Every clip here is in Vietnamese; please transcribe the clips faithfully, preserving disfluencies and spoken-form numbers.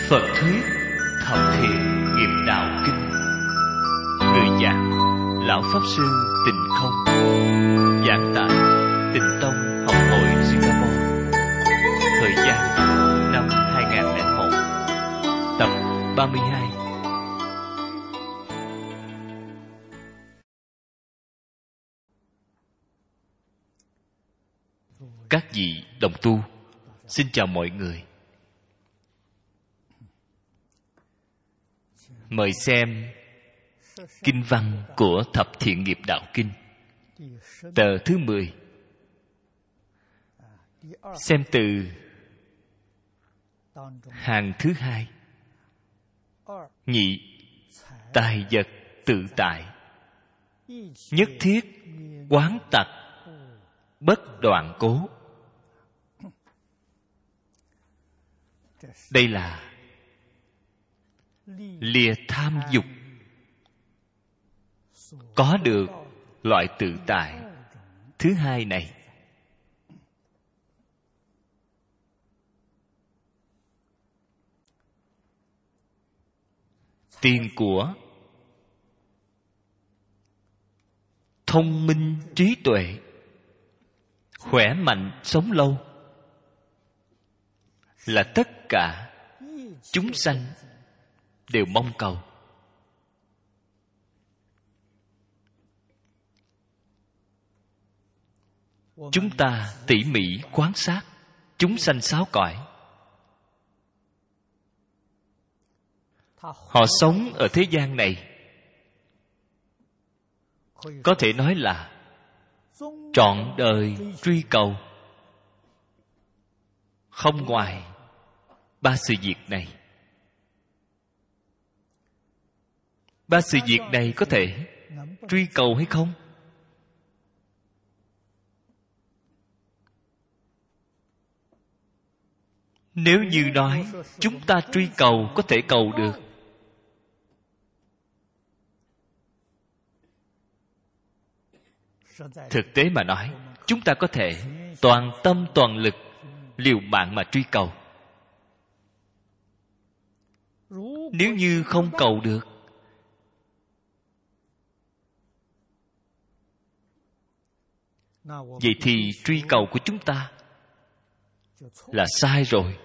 Phật thuyết Thập Thiện Nghiệp Đạo Kinh. Người giảng Lão Pháp Sư Tịnh Không. Giảng tại Tịnh Tông Học hội Singapore. Thời gian năm hai nghìn không trăm lẻ một. Tập ba mươi hai. Các vị đồng tu, xin chào mọi người. Mời xem kinh văn của Thập Thiện Nghiệp Đạo Kinh, tờ thứ mười. Xem từ hàng thứ hai. Nhị, tài vật tự tại, nhất thiết quán tặc, bất đoạn cố. Đây là lìa tham dục, có được loại tự tại thứ hai này. Tiền của, thông minh trí tuệ, khỏe mạnh sống lâu là tất cả chúng sanh đều mong cầu. Chúng ta tỉ mỉ quan sát chúng sanh sáu cõi. Họ sống ở thế gian này, có thể nói là trọn đời truy cầu, không ngoài ba sự việc này. Ba sự việc này có thể truy cầu hay không? Nếu như nói chúng ta truy cầu có thể cầu được, thực tế mà nói, chúng ta có thể toàn tâm toàn lực liều mạng mà truy cầu. Nếu như không cầu được, vậy thì truy cầu của chúng ta là sai rồi.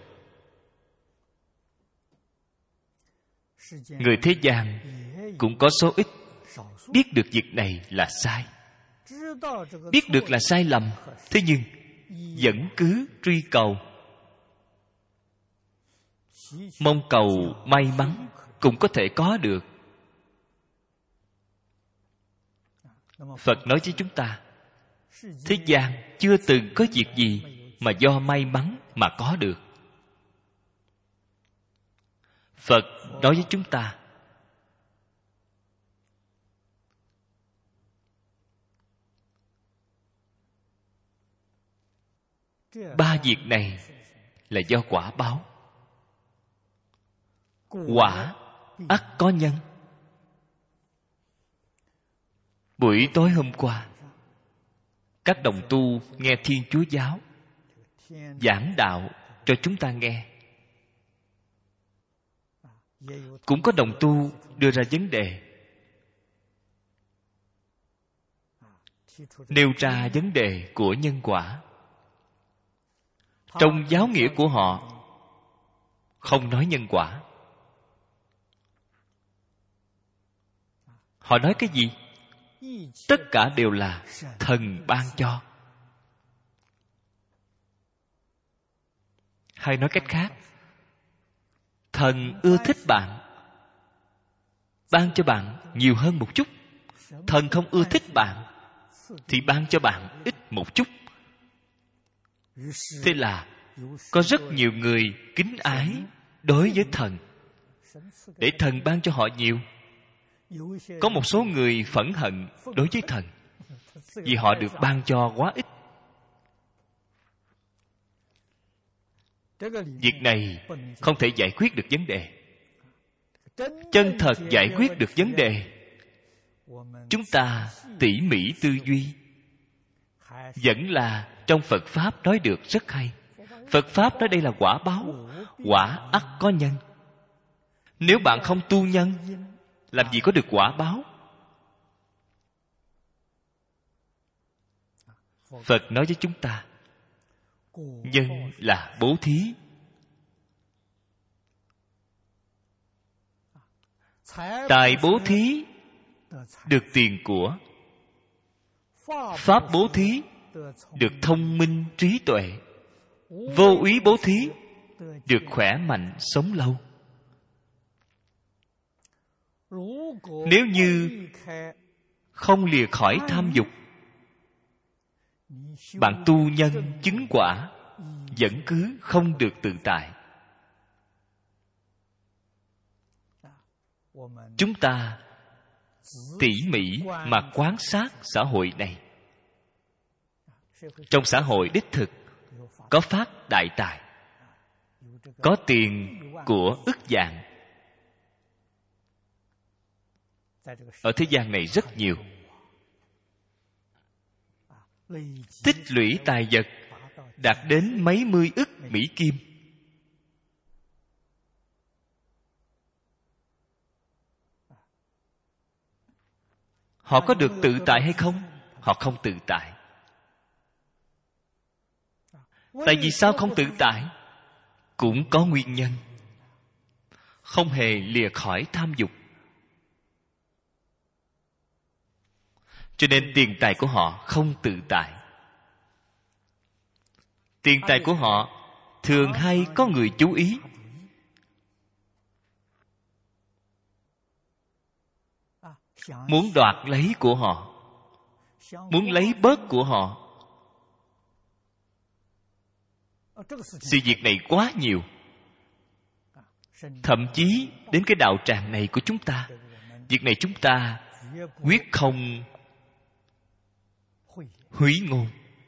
Người thế gian cũng có số ít biết được việc này là sai, biết được là sai lầm, thế nhưng vẫn cứ truy cầu, mong cầu may mắn cũng có thể có được. Phật nói với chúng ta, thế gian chưa từng có việc gì mà do may mắn mà có được. Phật nói với chúng ta, ba việc này là do quả báo. Quả ắt có nhân. Buổi tối hôm qua, các đồng tu nghe Thiên Chúa Giáo giảng đạo cho chúng ta nghe. Cũng có đồng tu đưa ra vấn đề, nêu ra vấn đề của nhân quả. Trong giáo nghĩa của họ không nói nhân quả. Họ nói cái gì? Tất cả đều là thần ban cho. Hay nói cách khác, thần ưa thích bạn, ban cho bạn nhiều hơn một chút. Thần không ưa thích bạn thì ban cho bạn ít một chút. Thế là có rất nhiều người kính ái đối với thần, để thần ban cho họ nhiều. Có một số người phẫn hận đối với thần, vì họ được ban cho quá ít. Việc này không thể giải quyết được vấn đề. Chân thật giải quyết được vấn đề, chúng ta tỉ mỉ tư duy, vẫn là trong Phật Pháp nói được rất hay. Phật Pháp nói đây là quả báo, quả ắt có nhân. Nếu bạn không tu nhân, làm gì có được quả báo? Phật nói với chúng ta, nhân là bố thí. Tài bố thí được tiền của, pháp bố thí được thông minh trí tuệ, vô úy bố thí được khỏe mạnh sống lâu. Nếu như không lìa khỏi tham dục, bạn tu nhân chứng quả vẫn cứ không được tự tại. Chúng ta tỉ mỉ mà quan sát xã hội này. Trong xã hội đích thực có phát đại tài, có tiền của ức vạn. Ở thế gian này rất nhiều. Tích lũy tài vật đạt đến mấy mươi ức Mỹ Kim. Họ có được tự tại hay không? Họ không tự tại. Tại vì sao không tự tại? Cũng có nguyên nhân. Không hề lìa khỏi tham dục. Cho nên tiền tài của họ không tự tại. Tiền tài của họ thường hay có người chú ý. Muốn đoạt lấy của họ, muốn lấy bớt của họ. Sự việc này quá nhiều. Thậm chí đến cái đạo tràng này của chúng ta, việc này chúng ta quyết không húy ngôn.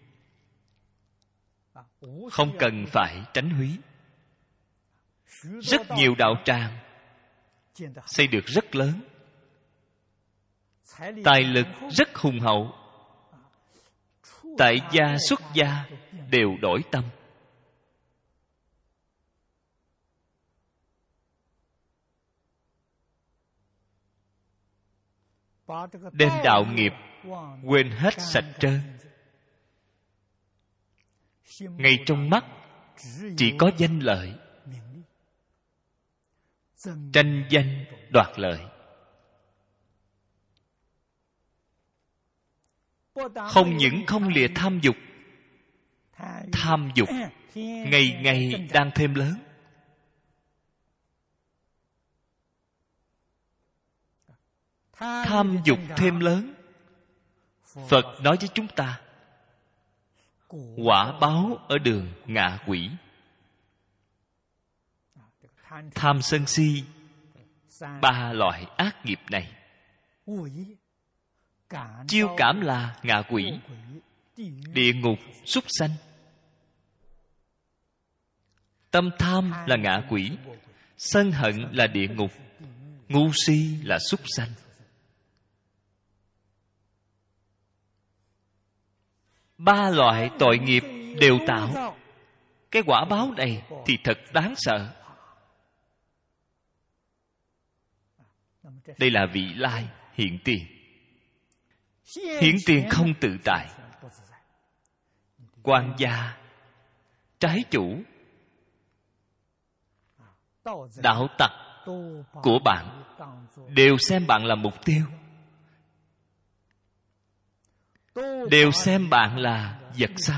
Không cần phải tránh húy. Rất nhiều đạo tràng xây được rất lớn, tài lực rất hùng hậu, tại gia xuất gia đều đổi tâm. Đem đạo nghiệp quên hết sạch trơn. Ngay trong mắt chỉ có danh lợi, tranh danh đoạt lợi. Không những không lìa tham dục, tham dục ngày ngày đang thêm lớn. Tham dục thêm lớn. Phật nói với chúng ta, quả báo ở đường ngạ quỷ. Tham sân si, ba loại ác nghiệp này chiêu cảm là ngạ quỷ, địa ngục, súc sanh. Tâm tham là ngạ quỷ, sân hận là địa ngục, ngu si là súc sanh. Ba loại tội nghiệp đều tạo. Cái quả báo này thì thật đáng sợ. Đây là vị lai hiện tiền. Hiện tiền không tự tại. Quan gia, trái chủ, đạo tặc của bạn đều xem bạn là mục tiêu, đều xem bạn là vật săn.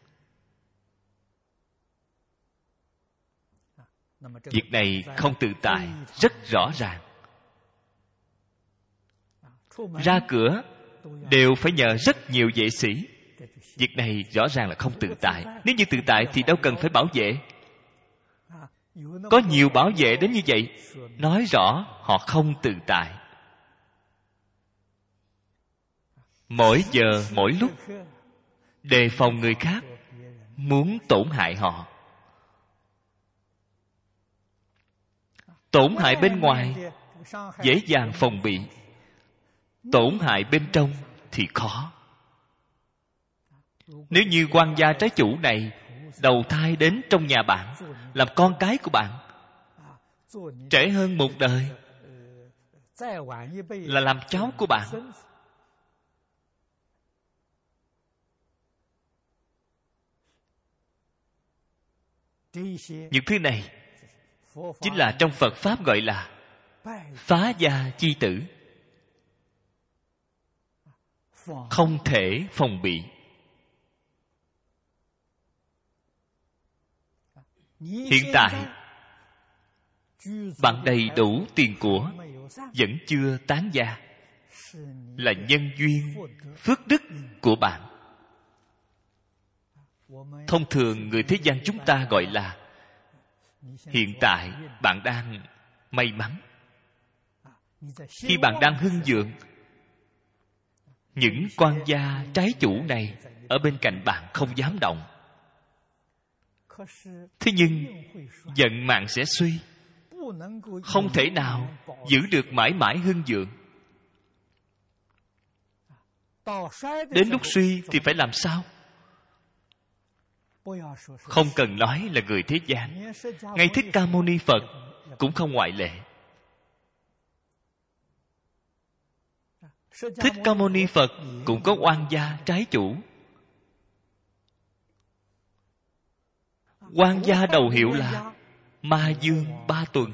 Việc này không tự tại rất rõ ràng. Ra cửa đều phải nhờ rất nhiều vệ sĩ. Việc này rõ ràng là không tự tại. Nếu như tự tại thì đâu cần phải bảo vệ. Có nhiều bảo vệ đến như vậy, nói rõ họ không tự tại. Mỗi giờ mỗi lúc đề phòng người khác muốn tổn hại họ. Tổn hại bên ngoài dễ dàng phòng bị, tổn hại bên trong thì khó. Nếu như quan gia trái chủ này đầu thai đến trong nhà bạn, làm con cái của bạn, trễ hơn một đời, là làm cháu của bạn. Những thứ này chính là trong Phật Pháp gọi là phá gia chi tử, không thể phòng bị. Hiện tại bạn đầy đủ tiền của, vẫn chưa tán gia, là nhân duyên phước đức của bạn. Thông thường người thế gian chúng ta gọi là hiện tại bạn đang may mắn. Khi bạn đang hưng vượng, những quan gia trái chủ này ở bên cạnh bạn không dám động. Thế nhưng vận mạng sẽ suy, không thể nào giữ được mãi mãi hưng vượng. Đến lúc suy thì phải làm sao? Không cần nói là người thế gian, ngay Thích Ca Mâu Ni Phật cũng không ngoại lệ. Thích Ca Mâu Ni Phật cũng có oan gia trái chủ. Oan gia đầu hiệu là Ma Dương Ba Tuần.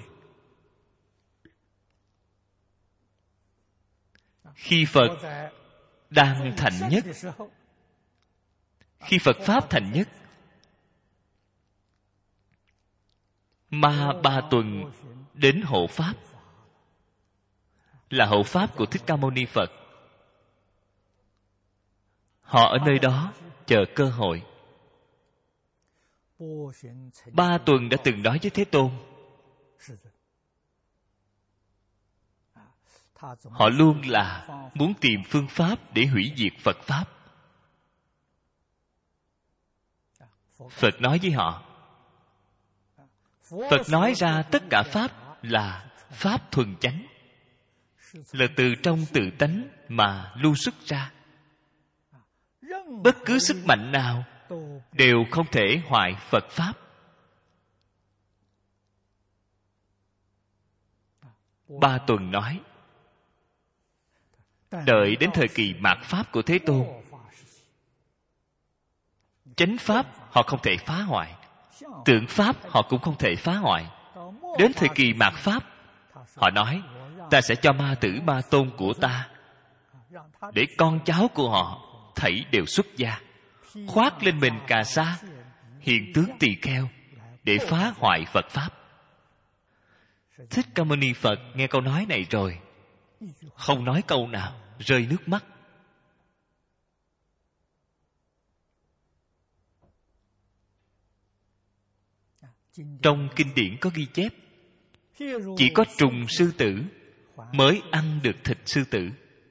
Khi Phật đang thành nhất, khi Phật Pháp thành nhất, Ma Ba Tuần đến hộ Pháp, là hộ Pháp của Thích Ca Mâu Ni Phật. Họ ở nơi đó chờ cơ hội. Ba Tuần đã từng nói với Thế Tôn, họ luôn là muốn tìm phương pháp để hủy diệt Phật Pháp. Phật nói với họ, Phật nói ra tất cả Pháp là Pháp thuần chánh, là từ trong tự tánh mà lưu xuất ra. Bất cứ sức mạnh nào đều không thể hoại Phật Pháp. Ba Tuần nói, đợi đến thời kỳ mạt Pháp của Thế Tôn, chánh Pháp họ không thể phá hoại, tượng Pháp họ cũng không thể phá hoại. Đến thời kỳ mạt Pháp, họ nói, ta sẽ cho ma tử Ma Tôn của ta, để con cháu của họ thảy đều xuất gia, khoác lên mình cà sa, hiện tướng tỳ kheo, để phá hoại Phật Pháp. Thích Ca Mâu Ni Phật nghe câu nói này rồi, không nói câu nào, rơi nước mắt. Trong kinh điển có ghi chép, chỉ có trùng sư tử mới ăn được thịt sư tử.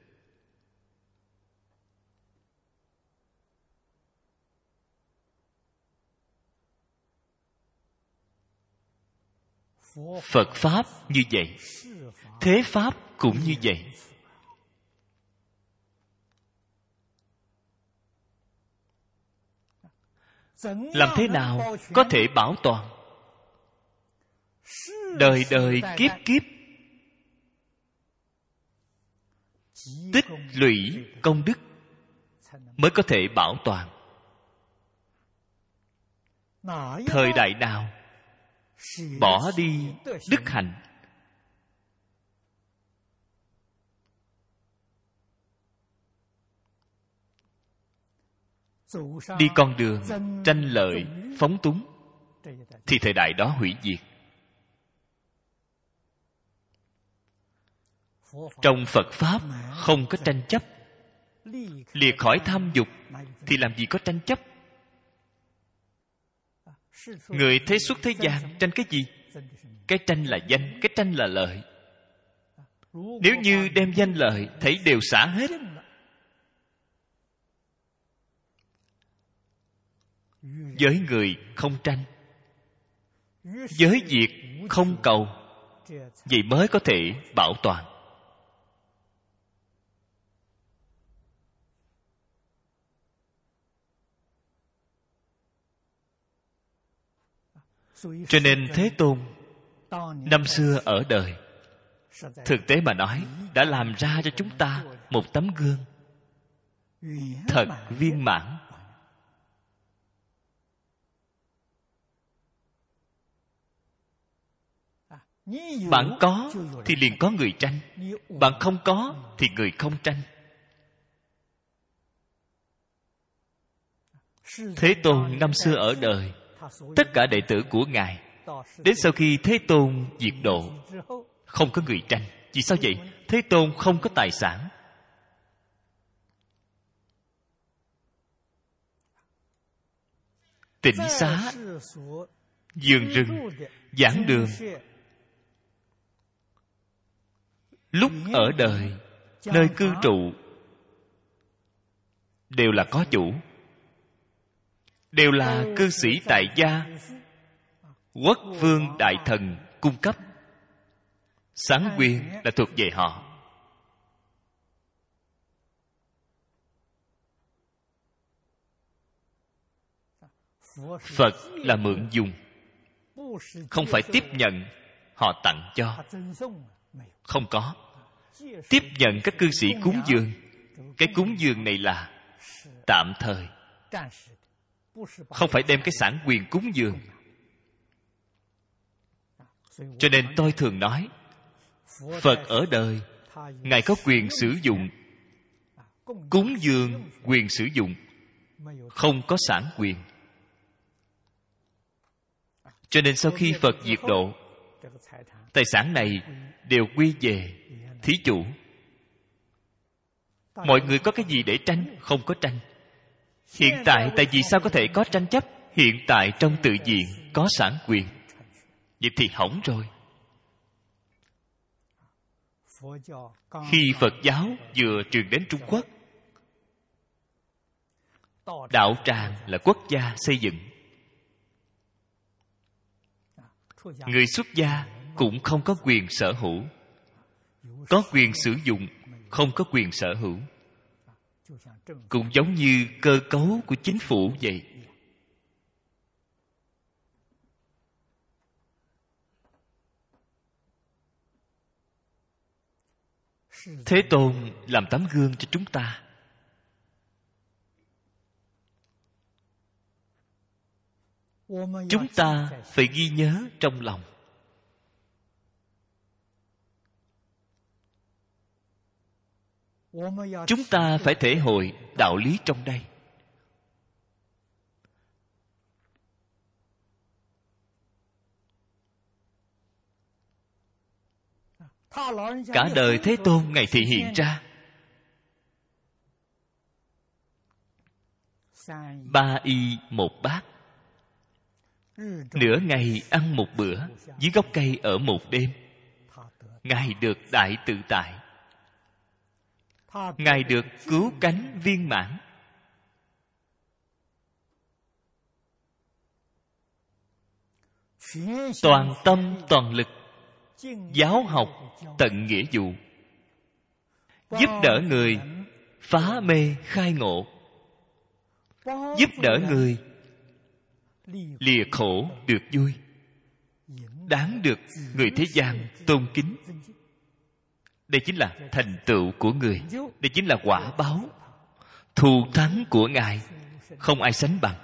Phật Pháp như vậy, thế Pháp cũng như vậy. Làm thế nào có thể bảo toàn? Đời đời kiếp kiếp tích lũy công đức mới có thể bảo toàn. Thời đại nào bỏ đi đức hạnh, đi con đường tranh lợi phóng túng, thì thời đại đó hủy diệt. Trong Phật Pháp không có tranh chấp. Liệt khỏi tham dục thì làm gì có tranh chấp? Người thế xuất thế gian tranh cái gì? Cái tranh là danh, cái tranh là lợi. Nếu như đem danh lợi thấy đều xả hết, với người không tranh, với việc không cầu, vậy mới có thể bảo toàn. Cho nên Thế Tôn năm xưa ở đời, thực tế mà nói, đã làm ra cho chúng ta một tấm gương thật viên mãn. Bạn có thì liền có người tranh, bạn không có thì người không tranh. Thế Tôn năm xưa ở đời, tất cả đệ tử của Ngài, đến sau khi Thế Tôn diệt độ, không có người tranh. Vì sao vậy? Thế Tôn không có tài sản. Tịnh xá, vườn rừng, giảng đường, lúc ở đời, nơi cư trụ, đều là có chủ, đều là cư sĩ tại gia, quốc vương đại thần cung cấp. Sản quyền là thuộc về họ. Phật là mượn dùng, không phải tiếp nhận họ tặng cho. Không có. Tiếp nhận các cư sĩ cúng dường, cái cúng dường này là tạm thời, không phải đem cái sản quyền cúng dường. Cho nên tôi thường nói, Phật ở đời, Ngài có quyền sử dụng, cúng dường quyền sử dụng, không có sản quyền. Cho nên sau khi Phật diệt độ, tài sản này đều quy về thí chủ. Mọi người có cái gì để tranh? Không có tranh. Hiện tại tại vì sao có thể có tranh chấp? Hiện tại trong tự diện có sản quyền. Vậy thì hỏng rồi. Khi Phật giáo vừa truyền đến Trung Quốc, đạo tràng là quốc gia xây dựng, người xuất gia cũng không có quyền sở hữu, có quyền sử dụng, không có quyền sở hữu. Cũng giống như cơ cấu của chính phủ vậy. Thế Tôn làm tấm gương cho chúng ta. Chúng ta phải ghi nhớ trong lòng. Chúng ta phải thể hội đạo lý trong đây. Cả đời Thế Tôn Ngài thị hiện ra ba y một bát, nửa ngày ăn một bữa, dưới gốc cây ở một đêm. Ngài được đại tự tại, Ngài được cứu cánh viên mãn. Toàn tâm toàn lực, giáo học tận nghĩa vụ, giúp đỡ người phá mê khai ngộ, giúp đỡ người lìa khổ được vui, đáng được người thế gian tôn kính. Đây chính là thành tựu của người, đây chính là quả báo, thù thắng của Ngài, không ai sánh bằng.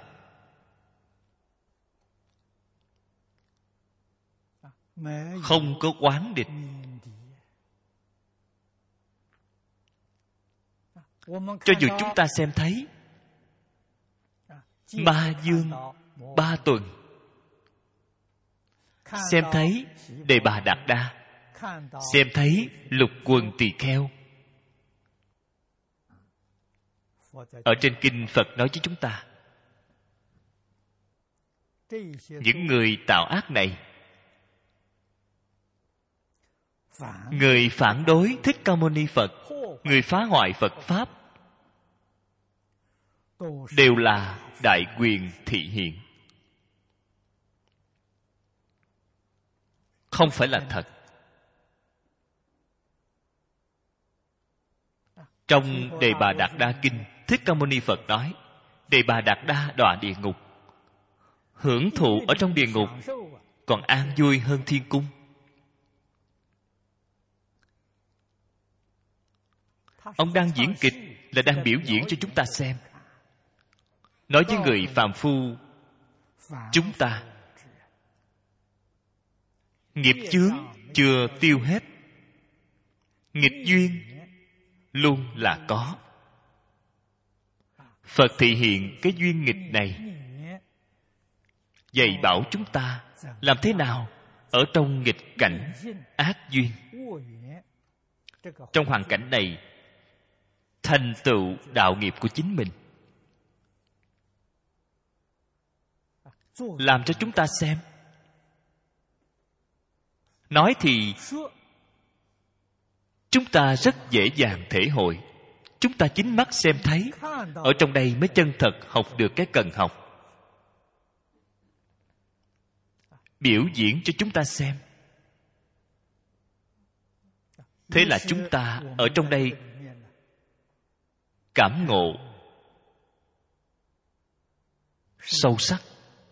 Không có oán địch. Cho dù chúng ta xem thấy Ma Dương Ba Tuần, xem thấy Đề Bà Đạt Đa, xem thấy Lục Quần Tỳ Kheo, ở trên kinh Phật nói với chúng ta, những người tạo ác này, người phản đối Thích Ca Mâu Ni Phật, người phá hoại Phật Pháp, đều là đại quyền thị hiện, không phải là thật. Trong Đề Bà Đạt Đa Kinh, Thích Ca Mâu Ni Phật nói, Đề Bà Đạt Đa đọa địa ngục, hưởng thụ ở trong địa ngục còn an vui hơn thiên cung. Ông đang diễn kịch, là đang biểu diễn cho chúng ta xem. Nói với người phàm phu chúng ta, nghiệp chướng chưa tiêu hết, nghịch duyên luôn là có. Phật thị hiện cái duyên nghịch này, dạy bảo chúng ta làm thế nào ở trong nghịch cảnh ác duyên, trong hoàn cảnh này thành tựu đạo nghiệp của chính mình. Làm cho chúng ta xem. Nói thì chúng ta rất dễ dàng thể hội, chúng ta chính mắt xem thấy. Ở trong đây mới chân thật học được cái cần học. Biểu diễn cho chúng ta xem. Thế là chúng ta ở trong đây cảm ngộ sâu sắc.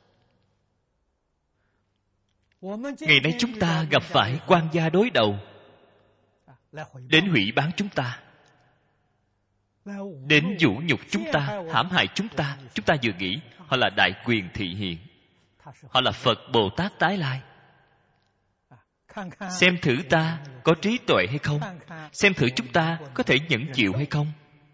Ngày nay chúng ta gặp phải quan gia đối đầu, đến hủy bán chúng ta, đến vũ nhục chúng ta, hãm hại chúng ta. Chúng ta vừa nghĩ họ là đại quyền thị hiện, họ là Phật Bồ Tát tái lai. Xem thử ta có trí tuệ hay không, xem thử chúng ta có thể nhẫn chịu hay không.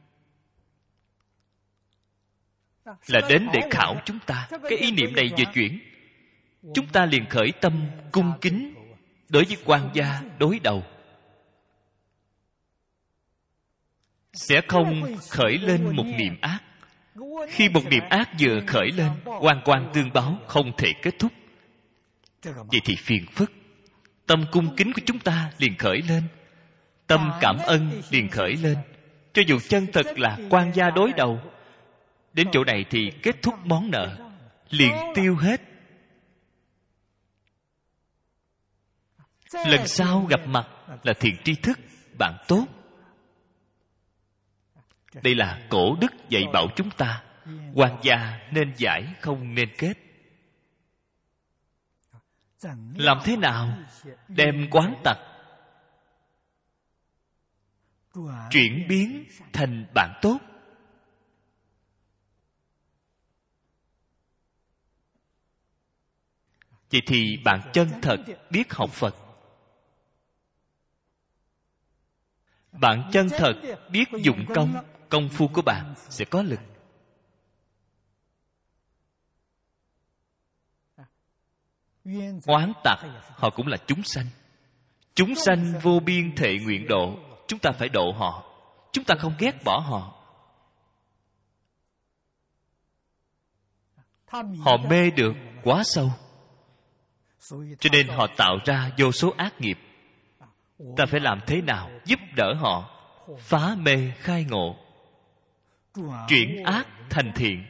Là đến để khảo chúng ta. Cái ý niệm này vừa chuyển, chúng ta liền khởi tâm cung kính đối với quan gia đối đầu, sẽ không khởi lên một niệm ác. Khi một niệm ác vừa khởi lên, oan quan tương báo không thể kết thúc. Vậy thì phiền phức. Tâm cung kính của chúng ta liền khởi lên, tâm cảm ơn liền khởi lên. Cho dù chân thật là quan gia đối đầu, đến chỗ này thì kết thúc món nợ, liền tiêu hết. Lần sau gặp mặt là thiện tri thức, bạn tốt. Đây là cổ đức dạy bảo chúng ta. Quan gia nên giải, không nên kết. Làm thế nào đem quán tật chuyển biến thành bạn tốt? Vậy thì bạn chân thật biết học Phật, bạn chân thật biết dụng công, công phu của bạn sẽ có lực. Oán tặc họ cũng là chúng sanh. Chúng sanh vô biên thệ nguyện độ, chúng ta phải độ họ. Chúng ta không ghét bỏ họ. Họ mê được quá sâu, cho nên họ tạo ra vô số ác nghiệp. Ta phải làm thế nào giúp đỡ họ phá mê khai ngộ, chuyển ác thành thiện.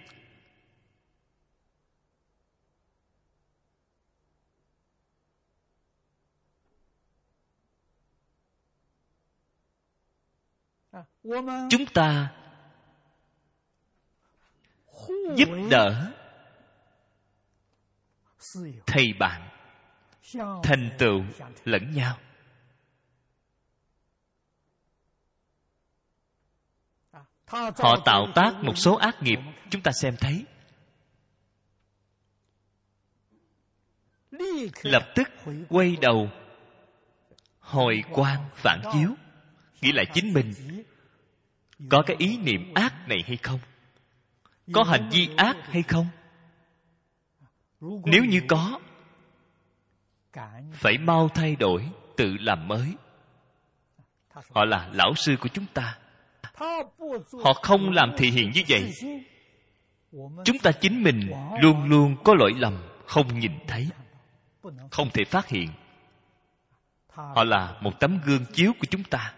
Chúng ta giúp đỡ thầy bạn, thành tựu lẫn nhau. Họ tạo tác một số ác nghiệp, chúng ta xem thấy, lập tức quay đầu hồi quang phản chiếu, nghĩ lại chính mình có cái ý niệm ác này hay không, có hành vi ác hay không. Nếu như có, phải mau thay đổi, tự làm mới. Họ là lão sư của chúng ta. Họ không làm thị hiện như vậy, chúng ta chính mình luôn luôn có lỗi lầm, không nhìn thấy, không thể phát hiện. Họ là một tấm gương chiếu của chúng ta.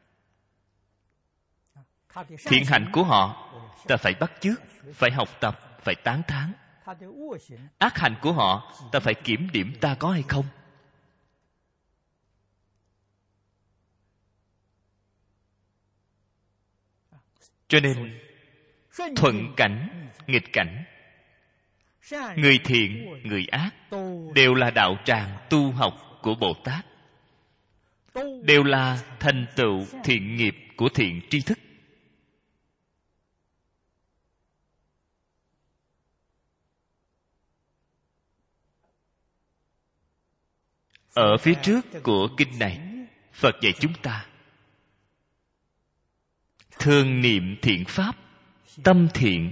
Thiện hạnh của họ ta phải bắt chước, phải học tập, phải tán thán. Ác hạnh của họ ta phải kiểm điểm ta có hay không. Cho nên thuận cảnh, nghịch cảnh, người thiện, người ác đều là đạo tràng tu học của Bồ Tát, đều là thành tựu thiện nghiệp của thiện tri thức. Ở phía trước của kinh này, Phật dạy chúng ta thường niệm thiện pháp, tâm thiện.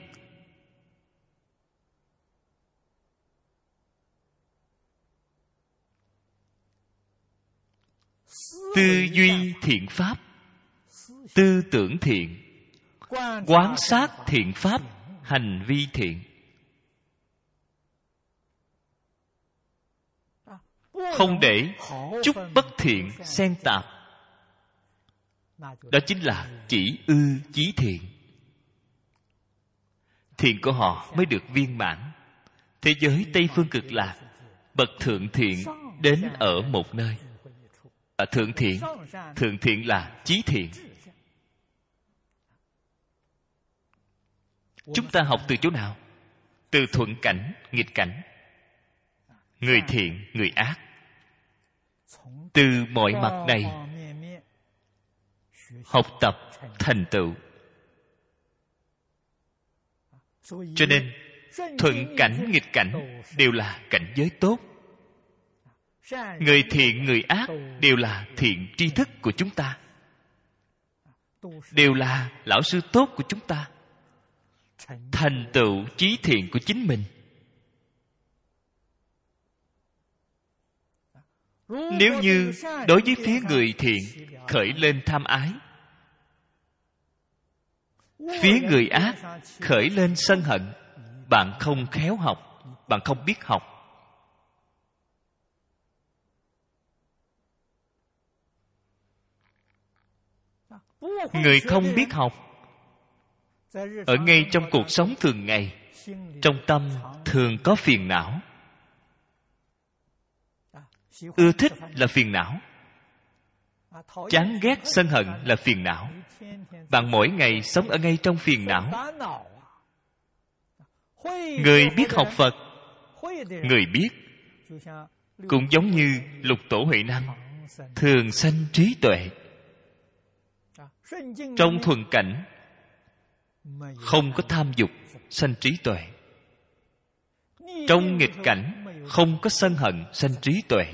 Tư duy thiện pháp, tư tưởng thiện, quán sát thiện pháp, hành vi thiện. Không để chút bất thiện xen tạp. Đó chính là chỉ ư chí thiện. Thiện của họ mới được viên mãn. Thế giới Tây Phương Cực Lạc, bậc thượng thiện đến ở một nơi. À, thượng thiện, thượng thiện là chí thiện. Chúng ta học từ chỗ nào? Từ thuận cảnh, nghịch cảnh, người thiện, người ác. Từ mọi mặt này học tập thành tựu. Cho nên thuận cảnh nghịch cảnh đều là cảnh giới tốt. Người thiện người ác đều là thiện tri thức của chúng ta, đều là lão sư tốt của chúng ta, thành tựu chí thiện của chính mình. Nếu như đối với phía người thiện khởi lên tham ái, phía người ác khởi lên sân hận, bạn không khéo học, bạn không biết học. Người không biết học, ở ngay trong cuộc sống thường ngày, trong tâm thường có phiền não. Ưa thích là phiền não, chán ghét sân hận là phiền não. Bạn mỗi ngày sống ở ngay trong phiền não. Người biết học Phật, người biết, cũng giống như Lục Tổ Huệ Năng, thường sanh trí tuệ. Trong thuần cảnh không có tham dục, sanh trí tuệ. Trong nghịch cảnh không có sân hận, sanh trí tuệ.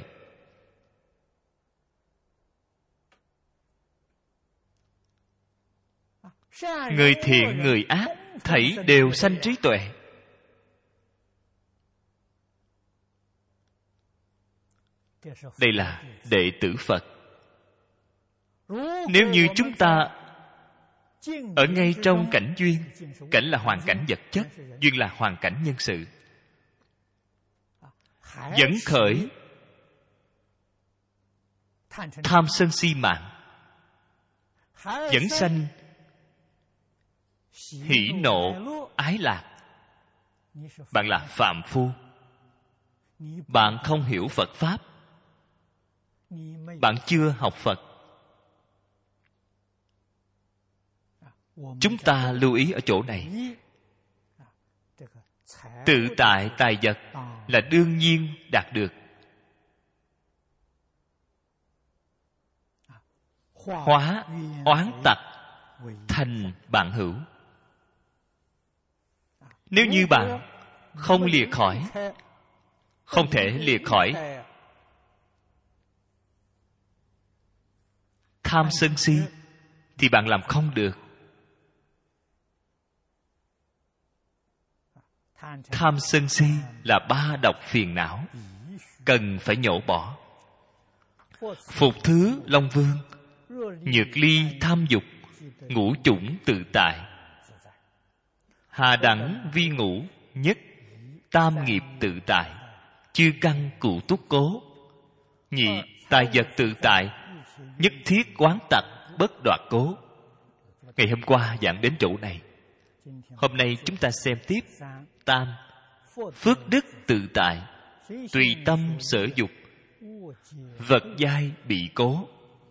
Người thiện người ác thảy đều sanh trí tuệ. Đây là đệ tử Phật. Nếu như chúng ta ở ngay trong cảnh duyên, cảnh là hoàn cảnh vật chất, duyên là hoàn cảnh nhân sự, vẫn khởi tham sân si mạng, vẫn sanh hỉ nộ ái lạc, bạn là phàm phu. Bạn không hiểu Phật Pháp, bạn chưa học Phật. Chúng ta lưu ý ở chỗ này. Tự tại tài vật là đương nhiên đạt được. Hóa oán tặc thành bạn hữu. Nếu như bạn không lìa khỏi, không thể lìa khỏi tham sân si, thì bạn làm không được. Tham sân si là ba độc phiền não, cần phải nhổ bỏ. Phục thứ Long Vương, nhược ly tham dục, ngũ chủng tự tại. Hà đẳng vi ngũ, nhất tam nghiệp tự tại. Chư căn cụ túc cố, nhị tài vật tự tại. Nhất thiết quán tặc bất đoạt cố. Ngày hôm qua giảng đến chỗ này. Hôm nay chúng ta xem tiếp tam, phước đức tự tại, tùy tâm sở dục, vật giai bị cố.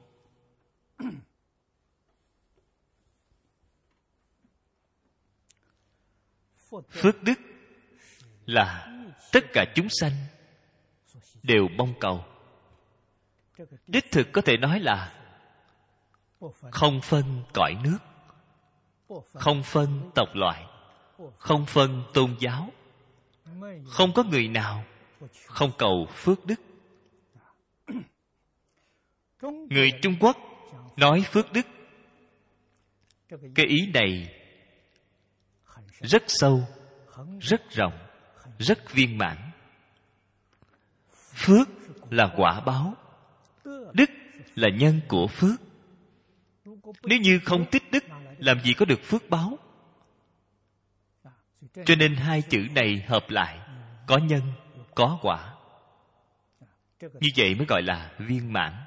Phước đức là tất cả chúng sanh đều mong cầu. Đích thực có thể nói là không phân cõi nước, không phân tộc loại, không phân tôn giáo. Không có người nào không cầu phước đức. Người Trung Quốc nói phước đức, cái ý này rất sâu, rất rộng, rất viên mãn. Phước là quả báo, đức là nhân của phước. Nếu như không tích đức, làm gì có được phước báo? Cho nên hai chữ này hợp lại, có nhân, có quả. Như vậy mới gọi là viên mãn.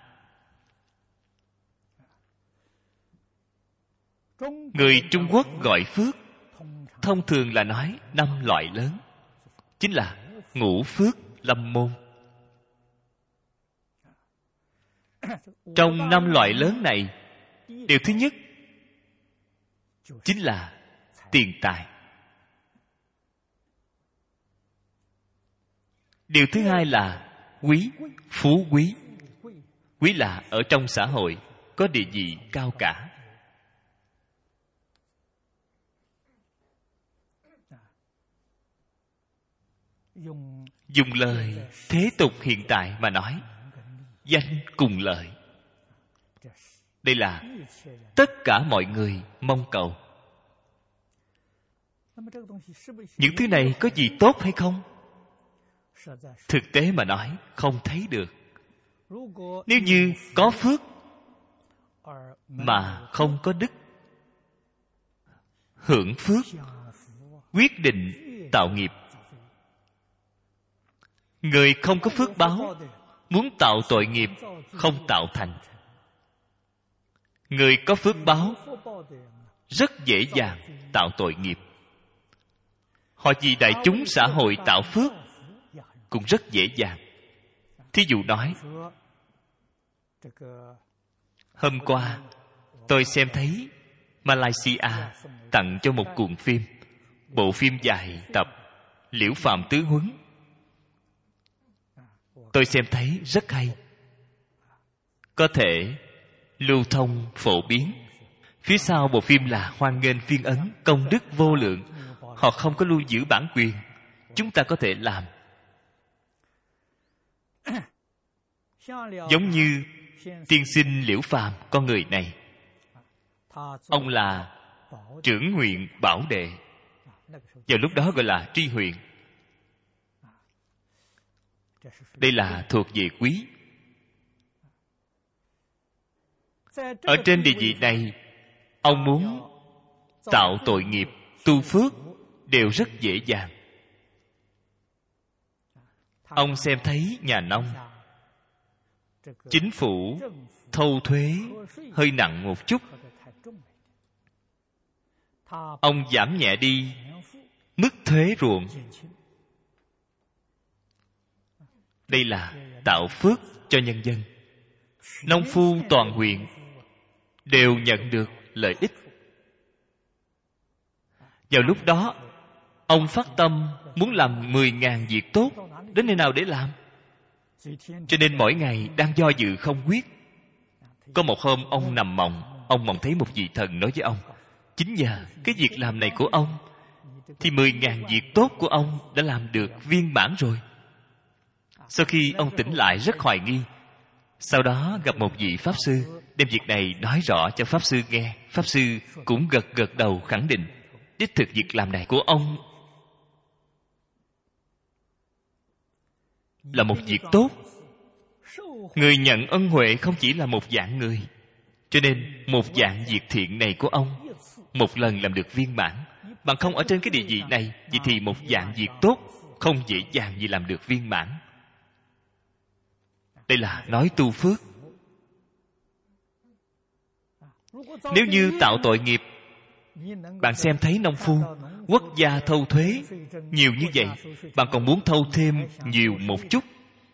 Người Trung Quốc gọi phước thông thường là nói năm loại lớn, chính là ngũ phước lâm môn. Trong năm loại lớn này, điều thứ nhất chính là tiền tài. Điều thứ hai là quý, phú quý. Quý là ở trong xã hội có địa vị cao cả. Dùng lời thế tục hiện tại mà nói, danh cùng lợi. Đây là tất cả mọi người mong cầu. Những thứ này có gì tốt hay không? Thực tế mà nói, không thấy được. Nếu như có phước mà không có đức, hưởng phước quyết định tạo nghiệp. Người không có phước báo, muốn tạo tội nghiệp không tạo thành. Người có phước báo rất dễ dàng tạo tội nghiệp. Họ vì đại chúng xã hội tạo phước cũng rất dễ dàng. Thí dụ nói, hôm qua tôi xem thấy Malaysia tặng cho một cuộn phim, bộ phim dài tập Liễu Phàm Tứ Huấn. Tôi xem thấy rất hay, có thể lưu thông phổ biến. Phía sau bộ phim là hoan nghênh phiên ấn, công đức vô lượng. Họ không có lưu giữ bản quyền, chúng ta có thể làm. Giống như tiên sinh Liễu Phàm, con người này, ông là trưởng huyện Bảo Đệ, vào lúc đó gọi là tri huyện. Đây là thuộc về quý. Ở trên địa vị này, ông muốn tạo tội nghiệp, tu phước đều rất dễ dàng. Ông xem thấy nhà nông, chính phủ thâu thuế hơi nặng một chút, ông giảm nhẹ đi mức thuế ruộng. Đây là tạo phước cho nhân dân. Nông phu toàn huyện đều nhận được lợi ích. Vào lúc đó, ông phát tâm muốn làm mười ngàn việc tốt. Đến nơi nào để làm? Cho nên mỗi ngày đang do dự không quyết. Có một hôm ông nằm mộng, ông mộng thấy một vị thần nói với ông, chính nhờ cái việc làm này của ông thì mười ngàn việc tốt của ông đã làm được viên mãn rồi. Sau khi ông tỉnh lại rất hoài nghi. Sau đó gặp một vị Pháp Sư, đem việc này nói rõ cho Pháp Sư nghe. Pháp Sư cũng gật gật đầu khẳng định, đích thực việc làm này của ông là một việc tốt. Người nhận ân huệ không chỉ là một dạng người. Cho nên một dạng việc thiện này của ông một lần làm được viên mãn. Bằng không ở trên cái địa vị này, vậy thì một dạng việc tốt không dễ dàng gì làm được viên mãn. Đây là nói tu phước. Nếu như tạo tội nghiệp, bạn xem thấy nông phu, quốc gia thâu thuế nhiều như vậy, bạn còn muốn thâu thêm nhiều một chút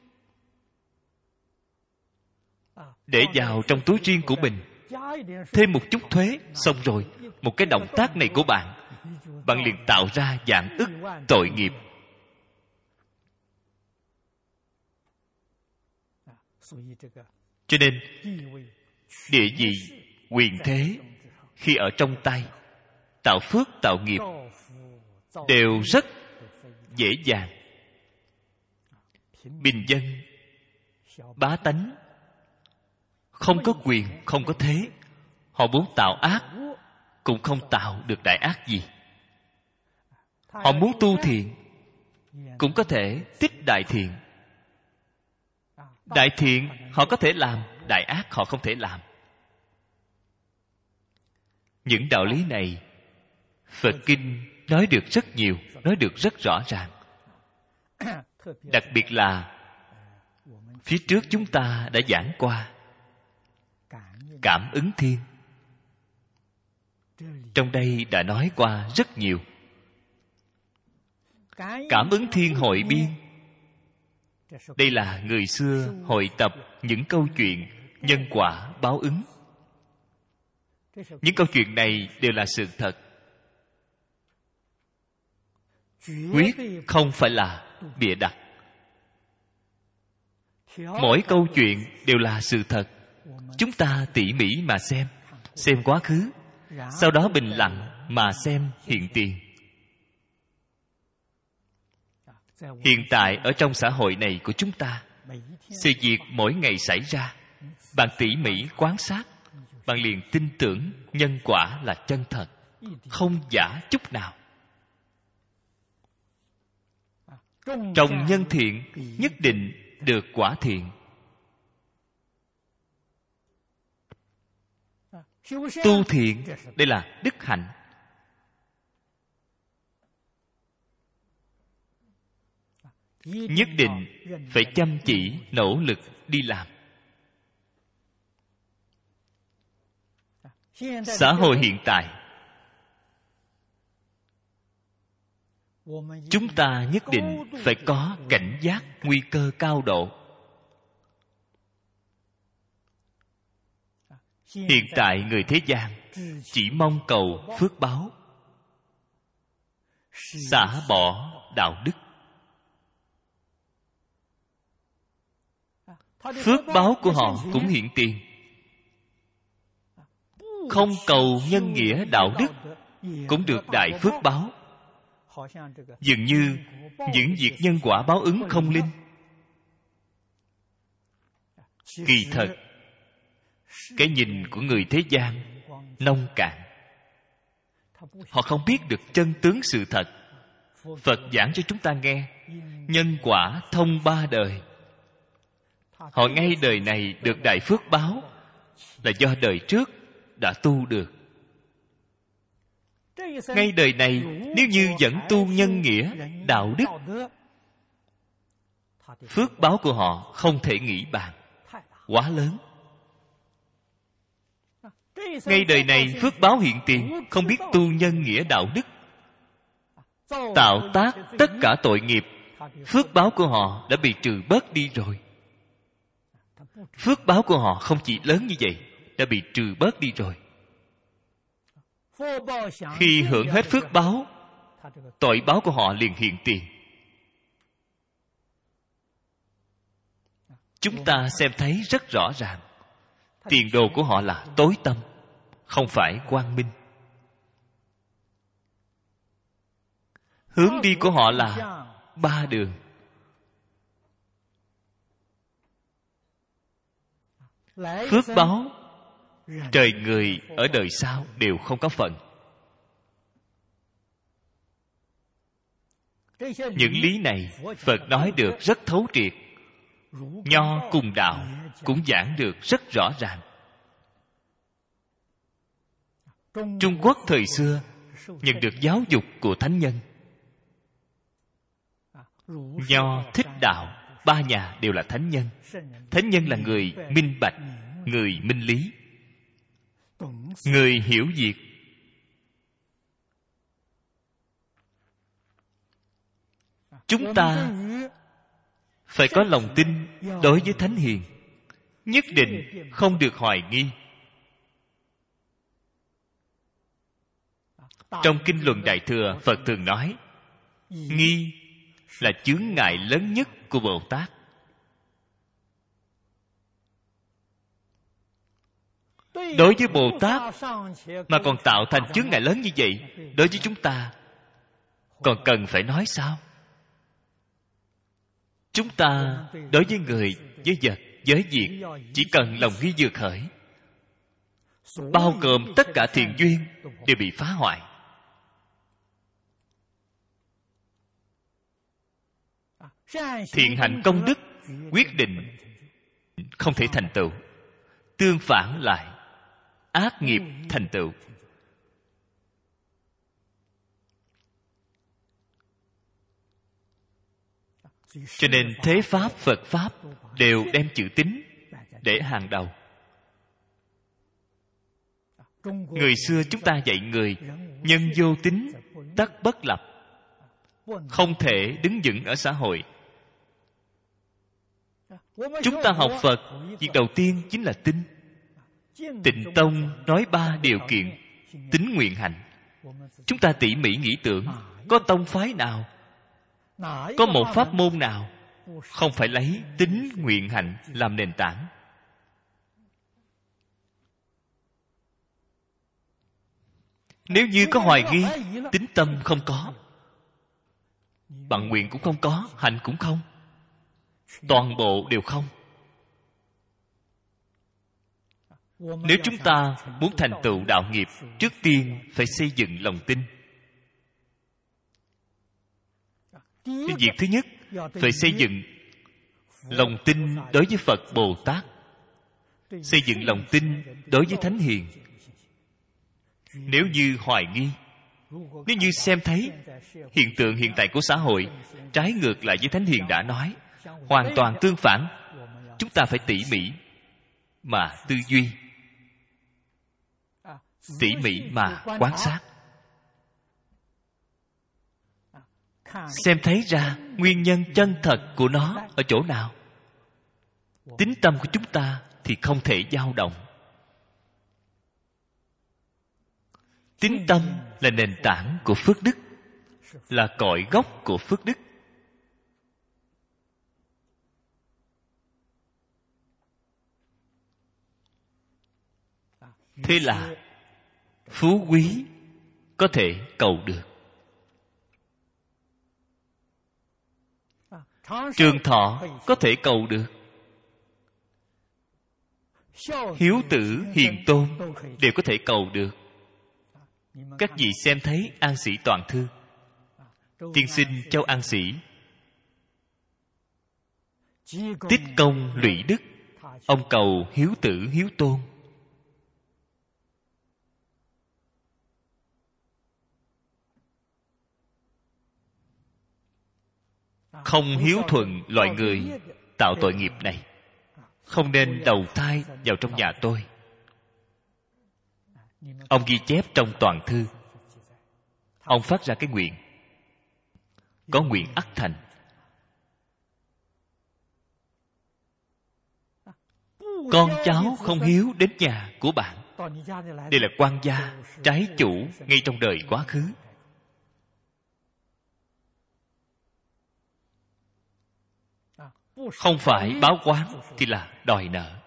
để vào trong túi riêng của mình, thêm một chút thuế, xong rồi một cái động tác này của bạn, bạn liền tạo ra vạn ức tội nghiệp. Cho nên địa vị quyền thế khi ở trong tay, tạo phước tạo nghiệp đều rất dễ dàng. Bình dân, bá tánh không có quyền, không có thế. Họ muốn tạo ác cũng không tạo được đại ác gì. Họ muốn tu thiện cũng có thể tích đại thiện. Đại thiện họ có thể làm, đại ác họ không thể làm. Những đạo lý này Phật Kinh nói được rất nhiều, nói được rất rõ ràng. Đặc biệt là phía trước chúng ta đã giảng qua cảm ứng thiên. Trong đây đã nói qua rất nhiều. Cảm ứng thiên hội biên, đây là người xưa hội tập những câu chuyện nhân quả báo ứng. Những câu chuyện này đều là sự thật, quyết không phải là bịa đặt. Mỗi câu chuyện đều là sự thật. Chúng ta tỉ mỉ mà xem, xem quá khứ, sau đó bình lặng mà xem hiện tiền. Hiện tại ở trong xã hội này của chúng ta, sự việc mỗi ngày xảy ra, bạn tỉ mỉ quan sát, bạn liền tin tưởng nhân quả là chân thật, không giả chút nào. Trồng nhân thiện nhất định được quả thiện. Tu thiện, đây là đức hạnh. Nhất định phải chăm chỉ nỗ lực đi làm. Xã hội hiện tại, chúng ta nhất định phải có cảnh giác nguy cơ cao độ. Hiện tại người thế gian chỉ mong cầu phước báo, xả bỏ đạo đức. Phước báo của họ cũng hiện tiền, không cầu nhân nghĩa đạo đức cũng được đại phước báo. Dường như những việc nhân quả báo ứng không linh. Kỳ thật, cái nhìn của người thế gian nông cạn. Họ không biết được chân tướng sự thật. Phật giảng cho chúng ta nghe, nhân quả thông ba đời. Họ ngay đời này được đại phước báo là do đời trước đã tu được. Ngay đời này nếu như vẫn tu nhân nghĩa đạo đức, phước báo của họ không thể nghĩ bàn, quá lớn. Ngay đời này phước báo hiện tiền, không biết tu nhân nghĩa đạo đức, tạo tác tất cả tội nghiệp, phước báo của họ đã bị trừ bớt đi rồi. Phước báo của họ không chỉ lớn như vậy, đã bị trừ bớt đi rồi. Khi hưởng hết phước báo, tội báo của họ liền hiện tiền. Chúng ta xem thấy rất rõ ràng, tiền đồ của họ là tối tăm, không phải quang minh. Hướng đi của họ là ba đường. Phước báo trời người ở đời sau đều không có phần. Những lý này Phật nói được rất thấu triệt. Nho cùng đạo cũng giảng được rất rõ ràng. Trung Quốc thời xưa nhận được giáo dục của thánh nhân. Nho, Thích đạo, ba nhà đều là thánh nhân. Thánh nhân là người minh bạch, người minh lý, người hiểu việc. Chúng ta phải có lòng tin đối với thánh hiền, nhất định không được hoài nghi. Trong Kinh Luận Đại Thừa, Phật thường nói, nghi là chướng ngại lớn nhất của Bồ Tát. Đối với Bồ Tát mà còn tạo thành chướng ngại lớn như vậy, đối với chúng ta còn cần phải nói sao? Chúng ta đối với người, với vật, với việc, chỉ cần lòng nghi vừa khởi, bao gồm tất cả thiện duyên đều bị phá hoại. Thiện hạnh công đức quyết định không thể thành tựu, tương phản lại ác nghiệp thành tựu. Cho nên thế pháp, Phật pháp đều đem chữ tín để hàng đầu. Người xưa chúng ta dạy người, nhân vô tín tất bất lập, không thể đứng vững ở xã hội. Chúng ta học Phật, việc đầu tiên chính là tin. Tịnh Tông nói ba điều kiện tín nguyện hạnh. Chúng ta tỉ mỉ nghĩ tưởng, có tông phái nào, có một pháp môn nào không phải lấy tín nguyện hạnh làm nền tảng? Nếu như có hoài nghi, tín tâm không có, bạn nguyện cũng không có, hạnh cũng không, toàn bộ đều không. Nếu chúng ta muốn thành tựu đạo nghiệp, trước tiên phải xây dựng lòng tin. Việc thứ nhất, phải xây dựng lòng tin đối với Phật Bồ Tát, xây dựng lòng tin đối với Thánh Hiền. Nếu như hoài nghi, nếu như xem thấy hiện tượng hiện tại của xã hội trái ngược lại với Thánh Hiền đã nói, hoàn toàn tương phản, chúng ta phải tỉ mỉ mà tư duy, tỉ mỉ mà quan sát, xem thấy ra nguyên nhân chân thật của nó ở chỗ nào. Tín tâm của chúng ta thì không thể dao động. Tín tâm là nền tảng của phước đức, là cội gốc của phước đức. Thế là phú quý có thể cầu được, trường thọ có thể cầu được, hiếu tử hiền tôn đều có thể cầu được. Các vị xem thấy An Sĩ Toàn Thư, tiên sinh Châu An Sĩ tích công lũy đức, ông cầu hiếu tử hiếu tôn. Không hiếu thuận loài người tạo tội nghiệp này, không nên đầu thai vào trong nhà tôi. Ông ghi chép trong toàn thư. Ông phát ra cái nguyện, có nguyện ắt thành. Con cháu không hiếu đến nhà của bạn, đây là quan gia, trái chủ ngay trong đời quá khứ. Không phải báo oán thì là đòi nợ.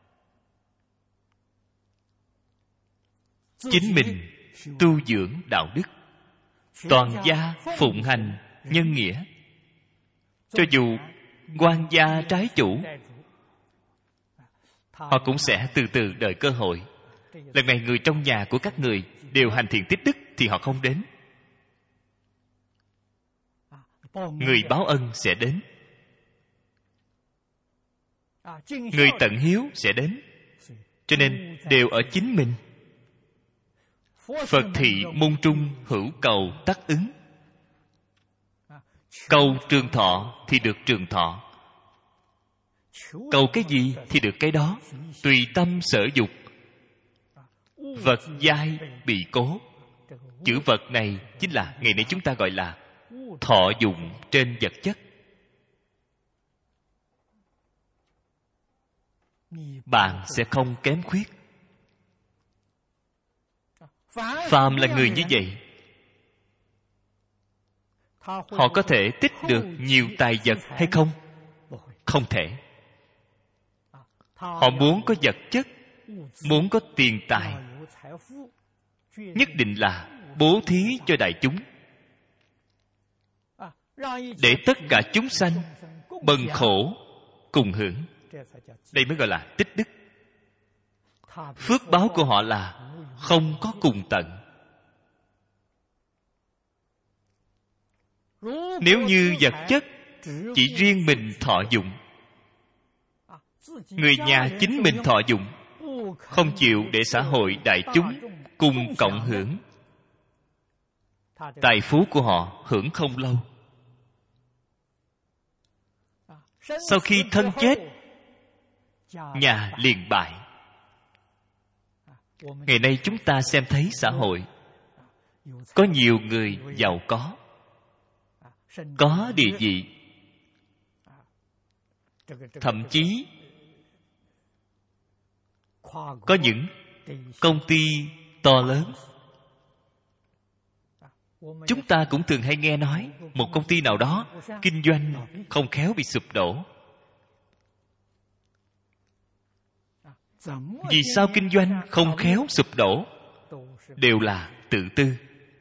Chính mình tu dưỡng đạo đức, toàn gia phụng hành nhân nghĩa. Cho dù quan gia trái chủ, họ cũng sẽ từ từ đợi cơ hội. Lần này người trong nhà của các người đều hành thiện tích đức thì họ không đến, người báo ân sẽ đến, người tận hiếu sẽ đến. Cho nên đều ở chính mình. Phật thị môn trung hữu cầu tắc ứng. Cầu trường thọ thì được trường thọ, cầu cái gì thì được cái đó, tùy tâm sở dục. Vật giai bị cố. Chữ vật này chính là ngày nay chúng ta gọi là thọ dụng trên vật chất. Bạn sẽ không kém khuyết. Phàm là người như vậy, họ có thể tích được nhiều tài vật hay không? Không thể. Họ muốn có vật chất muốn có tiền tài, nhất định là bố thí cho đại chúng, để tất cả chúng sanh bần khổ cùng hưởng. Đây mới gọi là tích đức. Phước báo của họ là không có cùng tận. Nếu như vật chất chỉ riêng mình thọ dụng, người nhà chính mình thọ dụng, không chịu để xã hội đại chúng cùng cộng hưởng, tài phú của họ hưởng không lâu. Sau khi thân chết, nhà liền bại. Ngày nay chúng ta xem thấy xã hội có nhiều người giàu có, có địa vị, thậm chí có những công ty to lớn. Chúng ta cũng thường hay nghe nói một công ty nào đó kinh doanh không khéo bị sụp đổ. Vì sao kinh doanh không khéo sụp đổ? Đều là tự tư.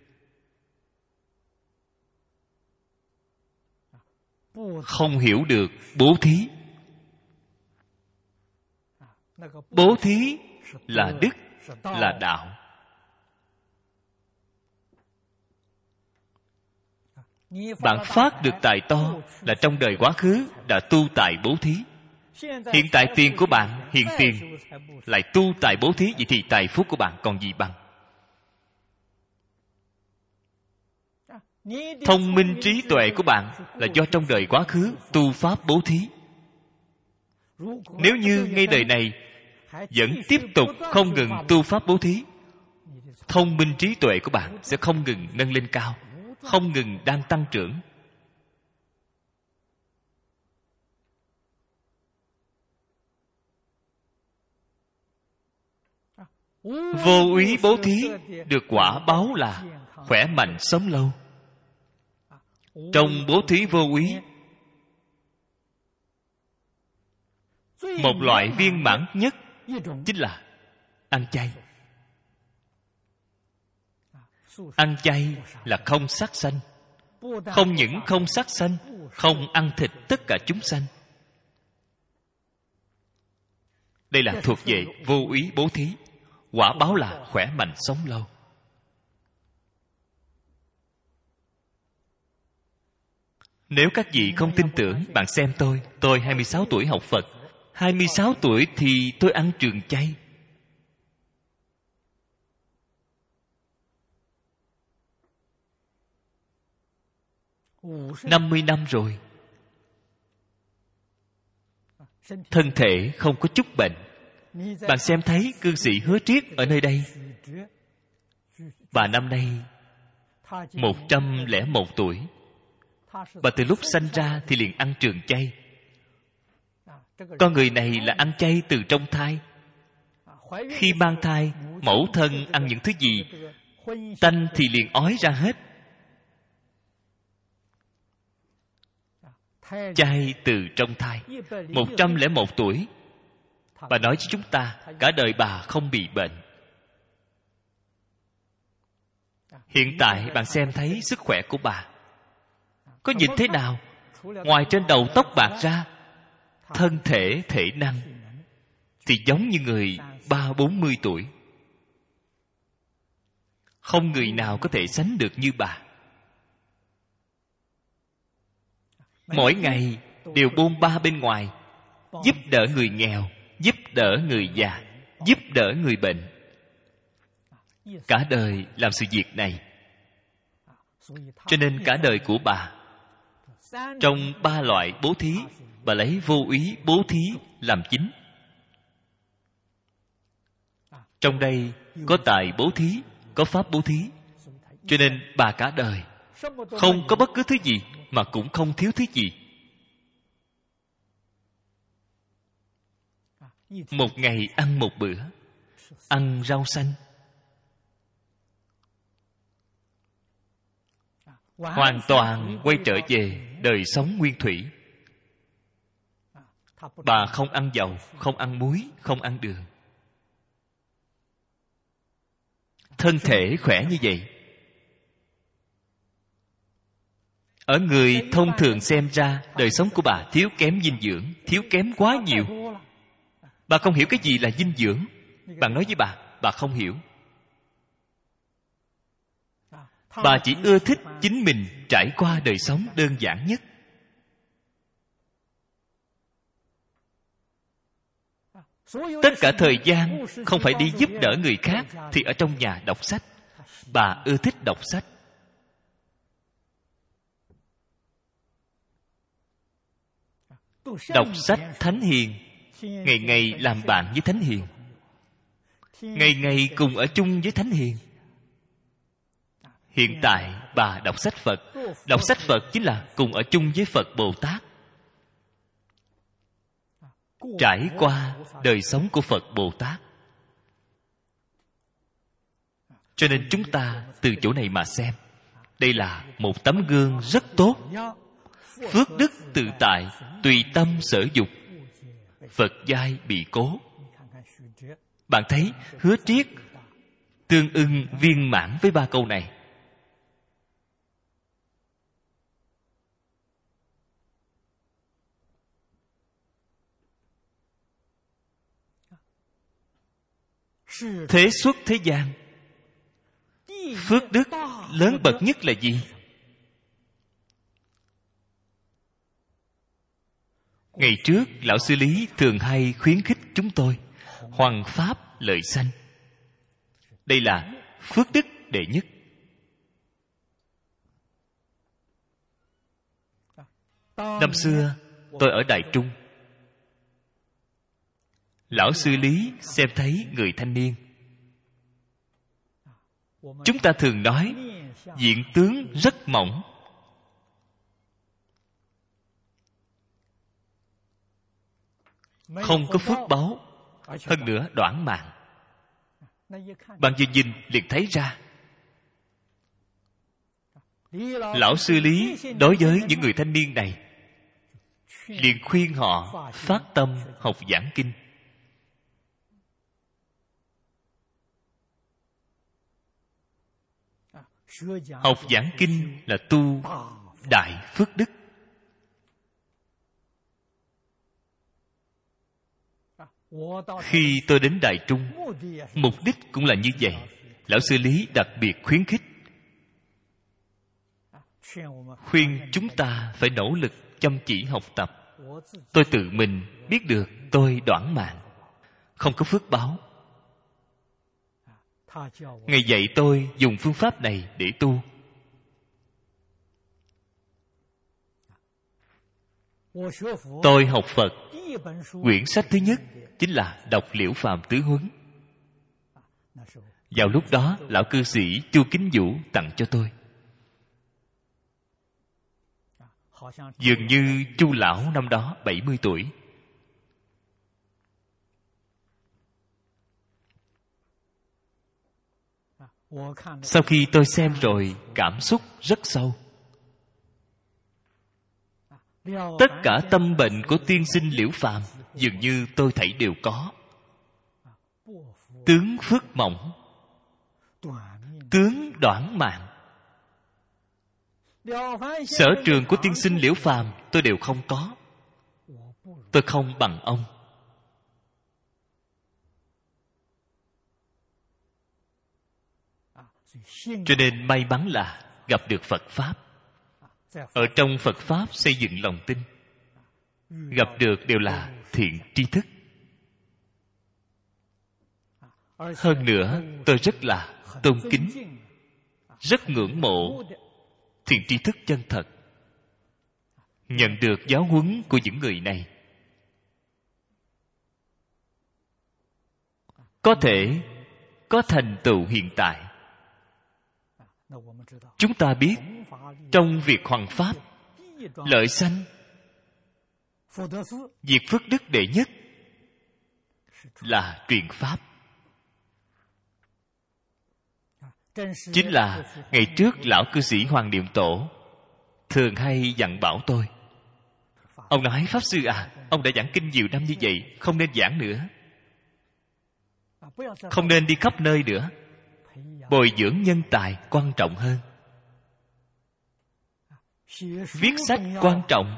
Không hiểu được bố thí. Bố thí là đức, là đạo. Bạn phát được tài to là trong đời quá khứ đã tu tài bố thí. Hiện tại tiền của bạn hiện tiền, lại tu tài bố thí, vậy thì tài phúc của bạn còn gì bằng? Thông minh trí tuệ của bạn là do trong đời quá khứ tu pháp bố thí. Nếu như ngay đời này vẫn tiếp tục không ngừng tu pháp bố thí, thông minh trí tuệ của bạn sẽ không ngừng nâng lên cao, không ngừng đang tăng trưởng. Vô úy bố thí được quả báo là khỏe mạnh sống lâu. Trong bố thí vô úy, một loại viên mãn nhất chính là ăn chay. Ăn chay là không sát sanh. Không những không sát sanh, không ăn thịt tất cả chúng sanh. Đây là thuộc về vô úy bố thí. Quả báo là khỏe mạnh sống lâu. Nếu các vị không tin tưởng, bạn xem tôi. Tôi hai mươi sáu tuổi học Phật. hai mươi sáu tuổi thì tôi ăn trường chay. năm mươi năm rồi. Thân thể không có chút bệnh. Bạn xem thấy cư sĩ Hứa Triết ở nơi đây. Bà năm nay một trăm lẻ một tuổi. Bà từ lúc sanh ra thì liền ăn trường chay. Con người này là ăn chay từ trong thai. Khi mang thai, mẫu thân ăn những thứ gì tanh thì liền ói ra hết. Chay từ trong thai. Một trăm lẻ một tuổi. Bà nói với chúng ta cả đời bà không bị bệnh. Hiện tại bạn xem thấy sức khỏe của bà có nhìn thế nào? Ngoài trên đầu tóc bạc ra, thân thể thể năng thì giống như người ba bốn mươi tuổi. Không người nào có thể sánh được như bà. Mỗi ngày đều buôn ba bên ngoài, giúp đỡ người nghèo, giúp đỡ người già, giúp đỡ người bệnh. Cả đời làm sự việc này. Cho nên cả đời của bà, trong ba loại bố thí, bà lấy vô úy bố thí làm chính. Trong đây có tài bố thí, có pháp bố thí. Cho nên bà cả đời không có bất cứ thứ gì mà cũng không thiếu thứ gì. Một ngày ăn một bữa, ăn rau xanh, hoàn toàn quay trở về đời sống nguyên thủy. Bà không ăn dầu, không ăn muối, không ăn đường. thân thể khỏe như vậy. Ở người thông thường xem ra, đời sống của bà thiếu kém dinh dưỡng, thiếu kém quá nhiều. Bà không hiểu cái gì là dinh dưỡng. Bạn nói với bà, bà không hiểu. Bà chỉ ưa thích chính mình trải qua đời sống đơn giản nhất. Tất cả thời gian không phải đi giúp đỡ người khác, thì ở trong nhà đọc sách. Bà ưa thích đọc sách. Đọc sách Thánh Hiền, ngày ngày làm bạn với Thánh Hiền, ngày ngày cùng ở chung với Thánh Hiền. Hiện tại bà đọc sách Phật. Đọc sách Phật chính là cùng ở chung với Phật Bồ Tát, trải qua đời sống của Phật Bồ Tát. Cho nên chúng ta từ chỗ này mà xem, đây là một tấm gương rất tốt. Phước đức tự tại, tùy tâm sở dục, Phật giai bị cố. Bạn thấy Hứa Triết tương ưng viên mãn với ba câu này. Thế xuất thế gian, phước đức lớn bậc nhất là gì? Ngày trước Lão Sư Lý thường hay khuyến khích chúng tôi hoằng pháp lợi sanh. Đây là phước đức đệ nhất. Năm xưa tôi ở Đài Trung, Lão Sư Lý xem thấy người thanh niên. Chúng ta thường nói diện tướng rất mỏng, không có phước báu, hơn nữa đoản mạng. Bạn vừa nhìn liền thấy ra. Lão Sư Lý đối với những người thanh niên này liền khuyên họ phát tâm học giảng kinh. Học giảng kinh là tu đại phước đức. Khi tôi đến Đài Trung, mục đích cũng là như vậy. Lão Sư Lý đặc biệt khuyến khích, khuyên chúng ta phải nỗ lực chăm chỉ học tập. Tôi tự mình biết được tôi đoản mạng, không có phước báo. Ngài dạy tôi dùng phương pháp này để tu. Tôi học Phật, quyển sách thứ nhất chính là đọc Liễu Phàm Tứ Huấn. Vào lúc đó, lão cư sĩ Chu Kính Vũ tặng cho tôi. Dường như Chu lão năm đó bảy mươi tuổi. Sau khi tôi xem rồi, cảm xúc rất sâu. Tất cả tâm bệnh của tiên sinh Liễu Phàm dường như tôi thấy đều có. Tướng phước mỏng, tướng đoản mạng. Sở trường của tiên sinh Liễu Phàm tôi đều không có. Tôi không bằng ông. Cho nên may mắn là gặp được Phật Pháp. Ở trong Phật Pháp xây dựng lòng tin. Gặp được đều là thiện tri thức. Hơn nữa, tôi rất là tôn kính, rất ngưỡng mộ thiện tri thức chân thật. Nhận được giáo huấn của những người này, có thể có thành tựu hiện tại. Chúng ta biết, trong việc hoằng pháp, lợi sanh, việc phước đức đệ nhất là truyền pháp. Chính là ngày trước lão cư sĩ Hoàng Niệm Tổ thường hay dặn bảo tôi. Ông nói, Pháp Sư à, ông đã giảng kinh nhiều năm như vậy, không nên giảng nữa, không nên đi khắp nơi nữa. bồi dưỡng nhân tài quan trọng hơn. Viết sách quan trọng.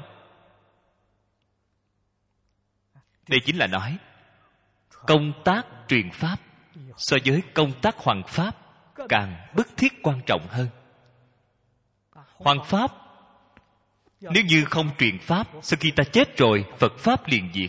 Đây chính là nói công tác truyền pháp so với công tác hoằng pháp càng bức thiết quan trọng hơn. Hoằng pháp, nếu như không truyền pháp, sau khi ta chết rồi, Phật pháp liền diệt.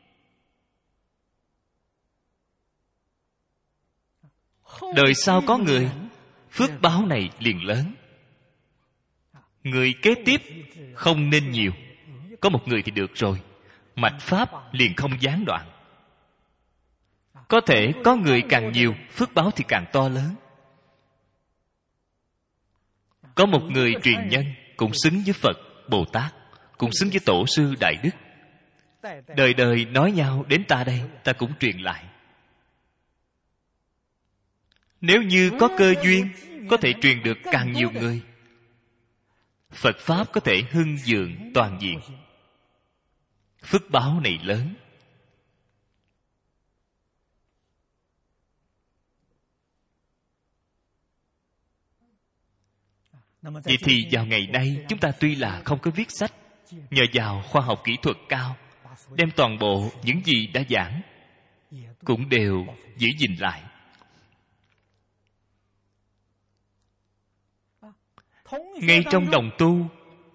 Đời sau có người, phước báo này liền lớn. Người kế tiếp không nên nhiều, có một người thì được rồi, mạch pháp liền không gián đoạn. Có thể có người càng nhiều, phước báo thì càng to lớn. Có một người truyền nhân cũng xứng với Phật, Bồ Tát, cũng xứng với Tổ sư Đại Đức. Đời đời nói nhau đến ta đây, ta cũng truyền lại. Nếu như có cơ duyên, có thể truyền được càng nhiều người, Phật pháp có thể hưng vượng toàn diện. Phước báo này lớn. Vậy thì vào ngày nay, chúng ta tuy là không có viết sách, nhờ vào khoa học kỹ thuật cao, đem toàn bộ những gì đã giảng cũng đều giữ gìn lại. Ngay trong đồng tu,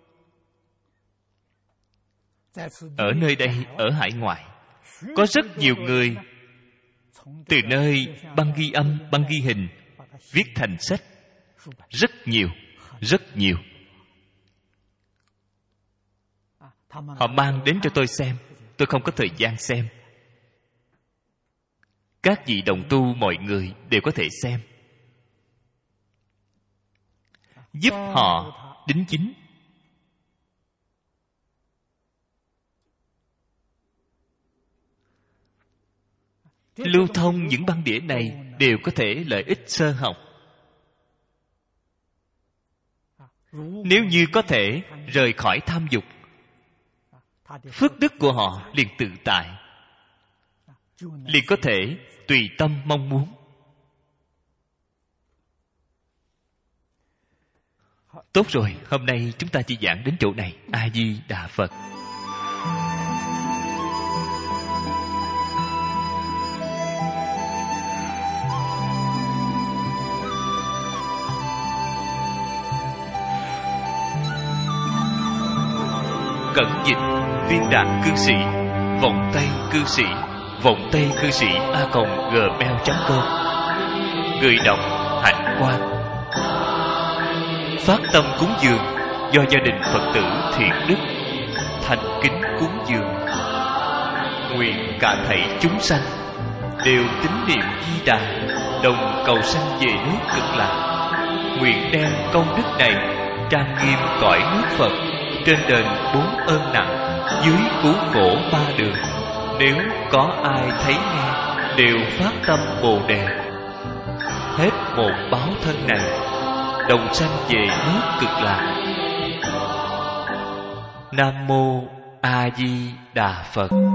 ở nơi đây, ở hải ngoại, có rất nhiều người từ nơi băng ghi âm, băng ghi hình viết thành sách. Rất nhiều, rất nhiều. Họ mang đến cho tôi xem, tôi không có thời gian xem. Các vị đồng tu mọi người đều có thể xem, giúp họ đính chính. Lưu thông những băng đĩa này đều có thể lợi ích sơ học. Nếu như có thể rời khỏi tham dục, phước đức của họ liền tự tại, liền có thể tùy tâm mong muốn. Tốt rồi, hôm nay chúng ta chỉ giảng đến chỗ này. A Di Đà Phật. Cẩn dịch viên đạn cư sĩ, vọng tây cư sĩ, vọng tây cư sĩ a còng gmail chấm com. Người đọc Hạnh Quang. Phát tâm cúng dường do gia đình Phật tử Thiện Đức thành kính cúng dường. Nguyện cả thảy chúng sanh đều tín niệm Di Đà, đồng cầu sanh về nước Cực Lạc. Nguyện đem công đức này trang nghiêm cõi nước Phật, trên đền bốn ơn nặng, dưới cứu khổ ba đường. Nếu có ai thấy nghe đều phát tâm Bồ Đề, hết một báo thân này đồng sanh về nước Cực Lạc. Nam mô A Di Đà Phật.